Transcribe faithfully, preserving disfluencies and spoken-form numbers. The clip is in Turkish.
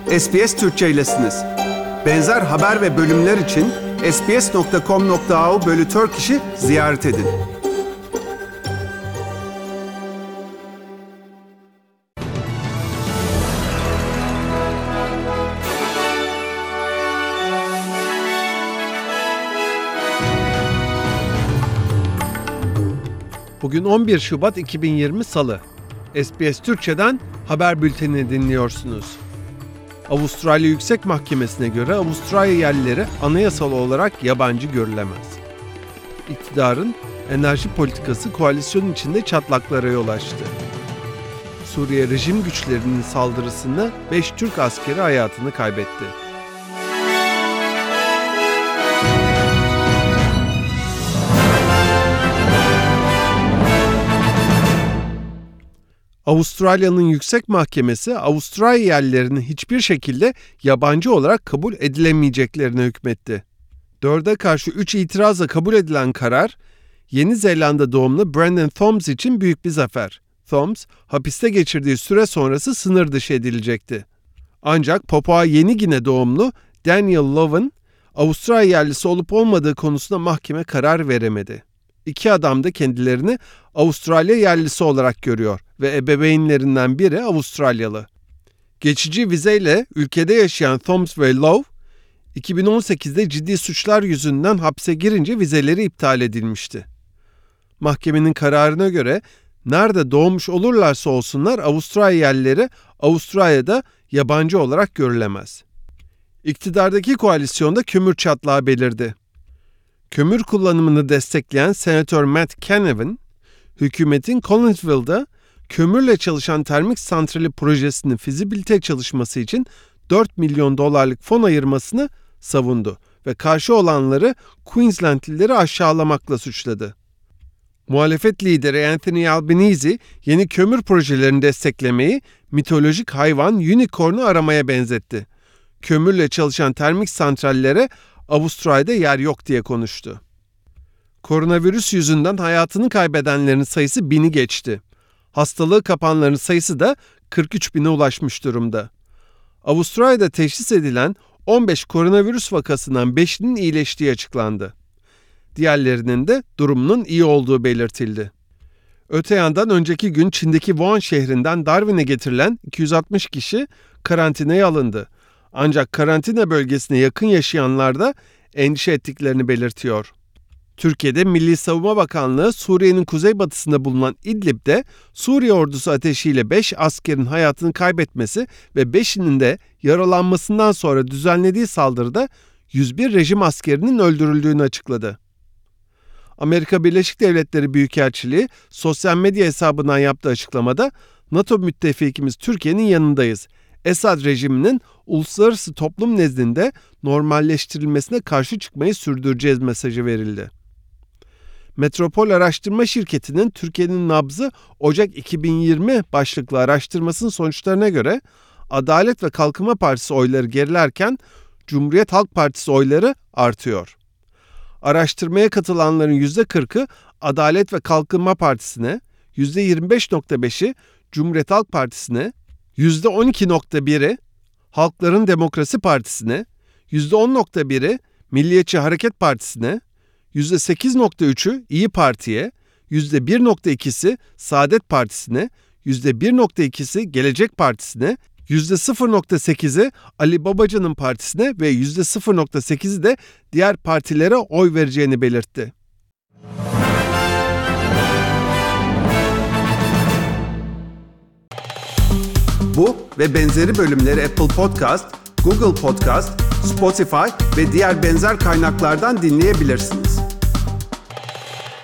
S B S Türkçe'ylesiniz. Benzer haber ve bölümler için sbs nokta com nokta a u bölü Turkish'i ziyaret edin. Bugün on bir Şubat iki bin yirmi Salı. S B S Türkçe'den haber bültenini dinliyorsunuz. Avustralya Yüksek Mahkemesi'ne göre Avustralya yerlileri anayasal olarak yabancı görülemez. İktidarın enerji politikası koalisyon içinde çatlaklara yol açtı. Suriye rejim güçlerinin saldırısında beş Türk askeri hayatını kaybetti. Avustralya'nın Yüksek Mahkemesi, Avustralya yerlilerinin hiçbir şekilde yabancı olarak kabul edilemeyeceklerine hükmetti. Dörde karşı üç itirazla kabul edilen karar, Yeni Zelanda doğumlu Brandon Thomas için büyük bir zafer. Thomas, hapiste geçirdiği süre sonrası sınır dışı edilecekti. Ancak Papua Yeni Gine doğumlu Daniel Loven, Avustralya yerlisi olup olmadığı konusunda mahkeme karar veremedi. İki adam da kendilerini Avustralya yerlisi olarak görüyor ve ebeveynlerinden biri Avustralyalı. Geçici vizeyle ülkede yaşayan Thomas ve Lowe, iki bin on sekizde ciddi suçlar yüzünden hapse girince vizeleri iptal edilmişti. Mahkemenin kararına göre nerede doğmuş olurlarsa olsunlar Avustralya yerlileri Avustralya'da yabancı olarak görülemez. İktidardaki koalisyonda kömür çatlağı belirdi. Kömür kullanımını destekleyen Senatör Matt Canavan, hükümetin Collinsville'da kömürle çalışan termik santrali projesinin fizibilite çalışması için dört milyon dolarlık fon ayırmasını savundu ve karşı olanları Queenslandlileri aşağılamakla suçladı. Muhalefet lideri Anthony Albanese, yeni kömür projelerini desteklemeyi mitolojik hayvan unicorn'u aramaya benzetti. Kömürle çalışan termik santrallere Avustralya'da yer yok diye konuştu. Koronavirüs yüzünden hayatını kaybedenlerin sayısı bini geçti. Hastalığı kapanların sayısı da kırk üç bine ulaşmış durumda. Avustralya'da teşhis edilen on beş koronavirüs vakasından beşinin iyileştiği açıklandı. Diğerlerinin de durumunun iyi olduğu belirtildi. Öte yandan önceki gün Çin'deki Wuhan şehrinden Darwin'e getirilen iki yüz altmış kişi karantinaya alındı. Ancak karantina bölgesine yakın yaşayanlar da endişe ettiklerini belirtiyor. Türkiye'de Milli Savunma Bakanlığı, Suriye'nin kuzeybatısında bulunan İdlib'de Suriye ordusu ateşiyle beş askerin hayatını kaybetmesi ve beşinin de yaralanmasından sonra düzenlediği saldırıda yüz bir rejim askerinin öldürüldüğünü açıkladı. Amerika Birleşik Devletleri Büyükelçiliği sosyal medya hesabından yaptığı açıklamada NATO müttefikimiz Türkiye'nin yanındayız. Esad rejiminin uluslararası toplum nezdinde normalleştirilmesine karşı çıkmayı sürdüreceğiz mesajı verildi. Metropol Araştırma Şirketi'nin Türkiye'nin nabzı Ocak iki bin yirmi başlıklı araştırmasının sonuçlarına göre Adalet ve Kalkınma Partisi oyları gerilerken Cumhuriyet Halk Partisi oyları artıyor. Araştırmaya katılanların yüzde kırkı Adalet ve Kalkınma Partisi'ne, yüzde yirmi beş virgül beşi Cumhuriyet Halk Partisi'ne, yüzde on iki virgül biri Halkların Demokrasi Partisi'ne, yüzde on virgül biri Milliyetçi Hareket Partisi'ne, yüzde sekiz virgül üçü İyi Parti'ye, yüzde bir virgül ikisi Saadet Partisi'ne, yüzde bir virgül ikisi Gelecek Partisi'ne, yüzde sıfır virgül sekizi Ali Babacan'ın partisine ve yüzde sıfır virgül sekizi de diğer partilere oy vereceğini belirtti. Bu ve benzeri bölümleri Apple Podcast, Google Podcast, Spotify ve diğer benzer kaynaklardan dinleyebilirsiniz.